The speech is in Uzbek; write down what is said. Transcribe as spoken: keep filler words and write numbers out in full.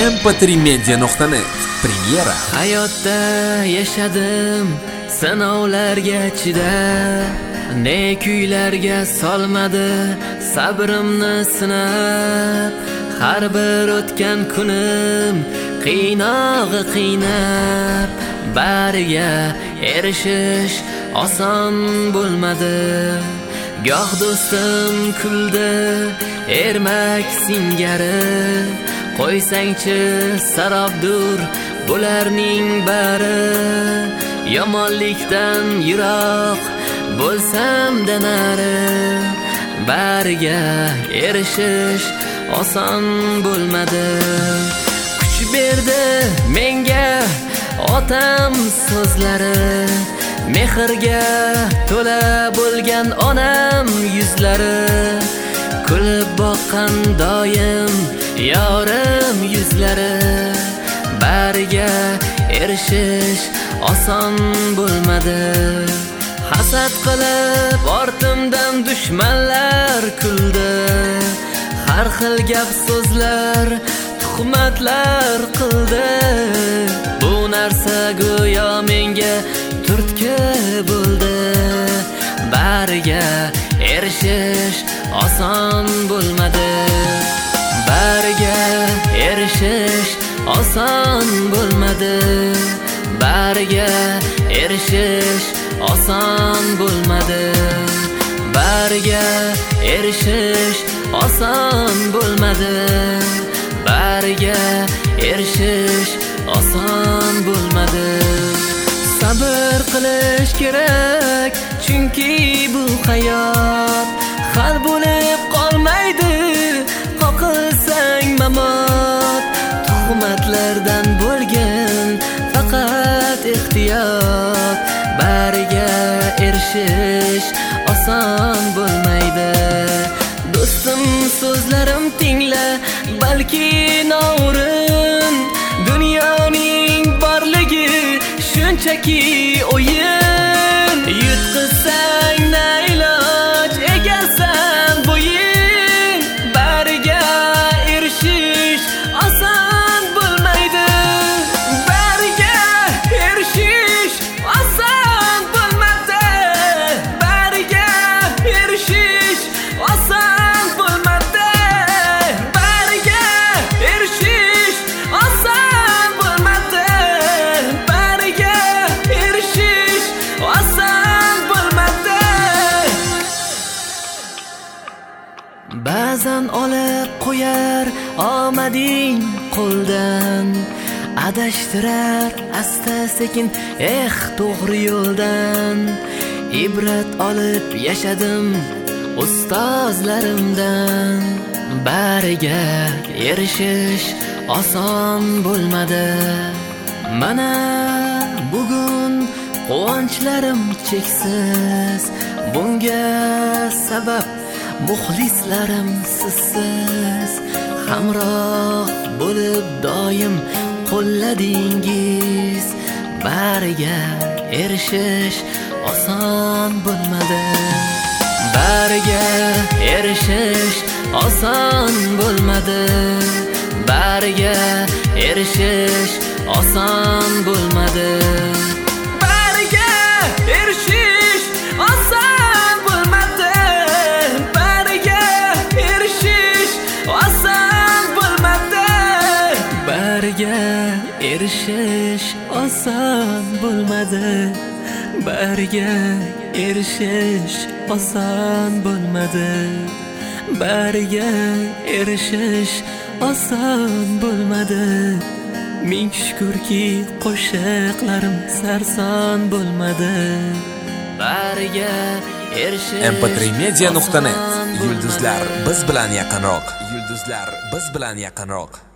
em p tri media nuqta net Premyera. Hayotda yashadim sinovlarga chidab, ne kuylarga solmadi sabrimni sinab. Har bir o'tgan kunim qiynog'i qiynab, bariga erishish oson bo'lmadi. Goh do'stim kuldi ermak singari, qo'ysangchi sarobdur bularning bari. Yomonlikdan yiroq bo'lsam-da nari, bariga erishish oson bo'lmadi. Kuch berdi menga otam so'zlari, mehrga to'la bo'lgan onam yuzlari. Kulib boqqan doim yorim yuzlari, bariga erishish oson bo'lmadi. Hasad qilib ortimdan dushmanlar kuldi, har xil gap so'zlar tuhmatlar qildi. Bu narsa go'yo menga turtki bo'ldi, bariga erishish oson bo'lmadi. Bariga erishish oson bo'lmadi. Bariga erishish oson bo'lmadi. Bariga erishish oson bo'lmadi. Bariga erishish oson bo'lmadi. Sabr qilish kerak, chunki bu hayot hal bo'lib qolmaydi. Qoqilsang mamot, tuhmatlardan bo'lgan faqat ehtiyot. Bariga erishish oson bo'lmaydi. Do'stim so'zlarim tingla, balki noo'rin. Dunyoning borligi shunchaki o'yin. Yutqizsang na iloj, egasan bo'yin. Bariga erishish oson bo'lmaydi. Bariga erishish oson bo'lmaydi. Bariga erishish oson bo'lmaydi. Bariga erishish oson bo'lmaydi. Bariga erishish oson bo'lmaydi. Ba'zan olib qo'yar omading qo'ldan, adashtirar asta sekin eh to'g'ri yo'ldan. Ibrat olib yashadim ustozlarimdan, bariga erishish oson bo'lmadi. Mana bugun quvonchlarim cheksiz, bunga sabab muxlislarim sizsiz. Hamroh bo'lib doim qo'lladingiz, bariga erishish oson bo'lmadi. Bariga erishish oson bo'lmadi. Bariga erishish oson bo'lmadi. Bariga erishish oson bo'lmadi. Bariga erishish oson bo'lmadi. Bariga erishish oson bo'lmadi. Bariga erishish oson bo'lmadi. Bariga erishish oson bo'lmadi. Ming shukrki qo'shiqlarim sarson bo'lmadi. Bariga erishish em p tri media nuqta net. Yulduzlar biz bilan yaqinroq. Yulduzlar biz bilan yaqinroq.